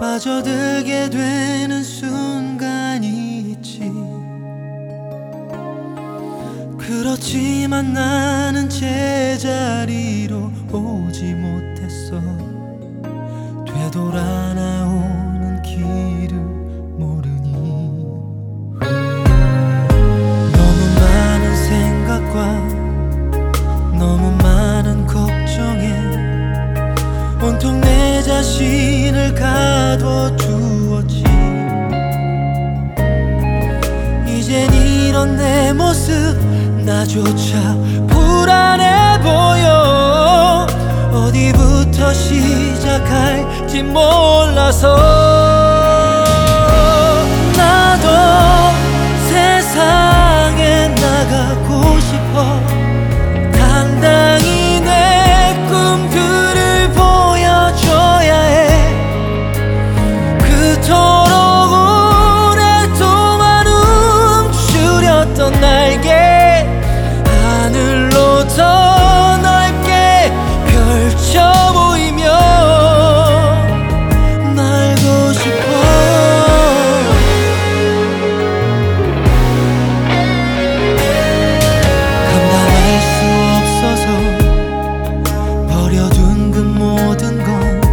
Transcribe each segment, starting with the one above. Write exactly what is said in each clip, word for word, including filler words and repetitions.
빠져들게 되는 순간이 있지. 그렇지만 나는 제자리로 오지 못했어. 되돌아 나오는 길을 모르니 너무 많은 생각과 너무 많은 걱정에 온통 내 자신을 가둬두었지. 이젠 이런 내 모습 나조차 불안해 보여. 어디부터 시작할지 몰라서 나도 세상에 나가고 싶어. 당당히 내 꿈들을 보여줘야 해. 그토록 오랫동안 움츠렸던 날개 하늘로 더 넓게 펼쳐 보이며 날고 싶어. 감당할 수 없어서 버려둔 그 모든 건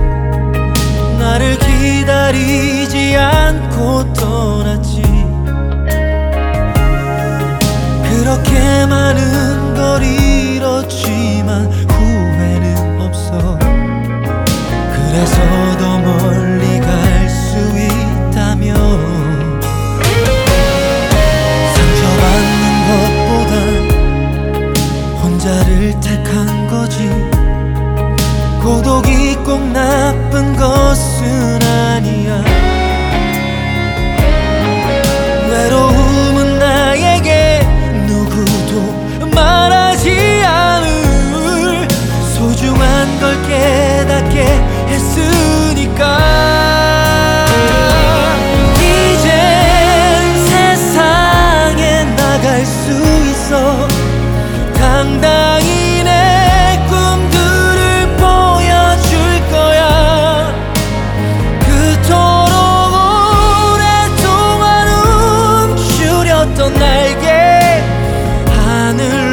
나를 기다리지 않고 떠났지. 그렇게 많은 걸 잃었지만 후회는 없어. 그래서 더 멀리 갈 수 있다면 상처받는 것보단 혼자를 택한 거지. 고독이 꼭 나쁜 것은 아니야. 외로움은 나에게 누구도 말하지 않을 소중한 걸 깨닫게 했으니까. 이젠 세상에 나갈 수 있어. 당당히 내 꿈들을 보여줄 거야. 그토록 오랫동안 움츠렸던 날개 하늘